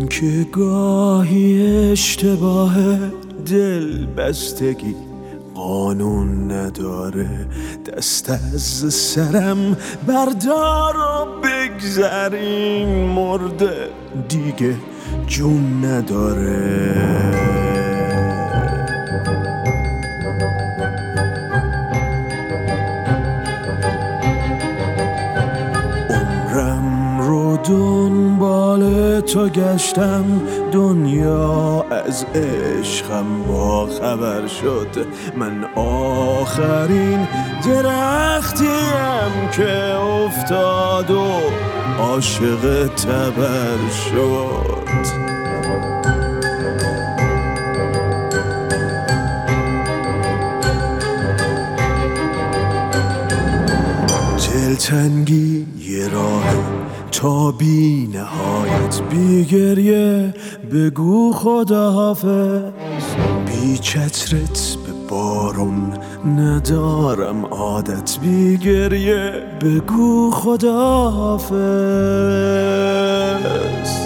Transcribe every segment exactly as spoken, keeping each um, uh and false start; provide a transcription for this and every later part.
که گاهی اشتباه دل بستگی قانون نداره، دست از سرم بردار و بگذرین، مرده دیگه جون نداره. عمرم رو دنبال تو گشتم، دنیا از عشقم با خبر شد، من آخرین درختیم که افتاد و عاشق تبر شد. دلتنگی یه راه تا بی نهایت، بی گریه بگو خداحافظ، بی چترت به بارون ندارم عادت، بی گریه بگو خداحافظ.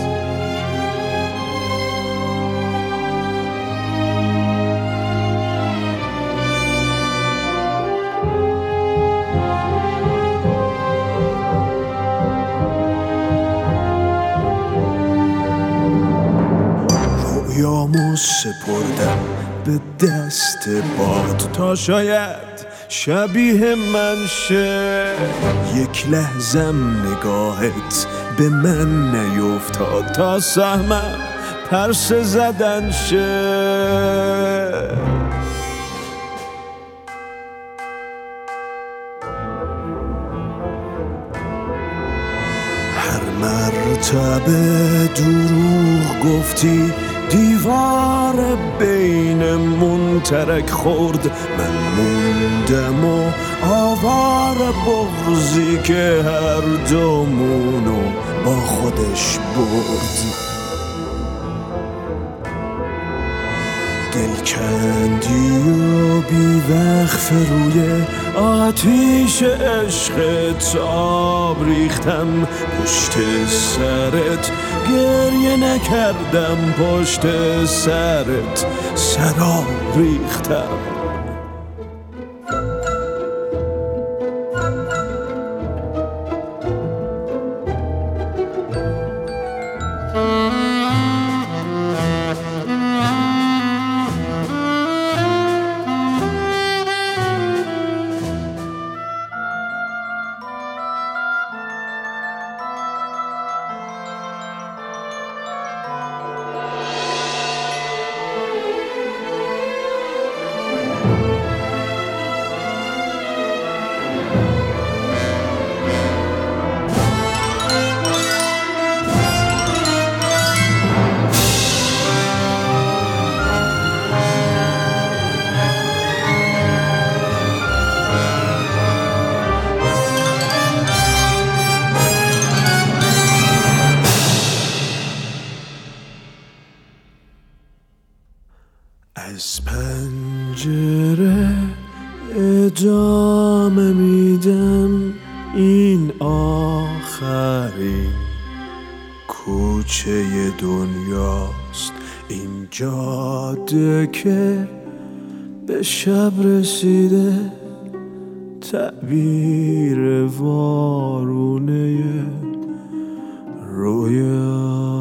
رویامو سپردم به دست باد تا شاید شبیه من شه، یک لحظم نگاهت به من نیفتاد تا سهمم پرسه زدن شه. هر مرتبه دروغ گفتی، دیوار بینمون ترک خورد، من موندم و آوار بغضی که هر دومونو با خودش برد. دل کندی و بی وقف روی آتیش عشقت آب ریختم، پشت سرت گریه نکردم، پشت سرت سراب ریختم. از پنجره ادامه میدم، این آخرین کوچه دنیاست، این جاده که به شب رسیده، تعبیر وارونه رویا.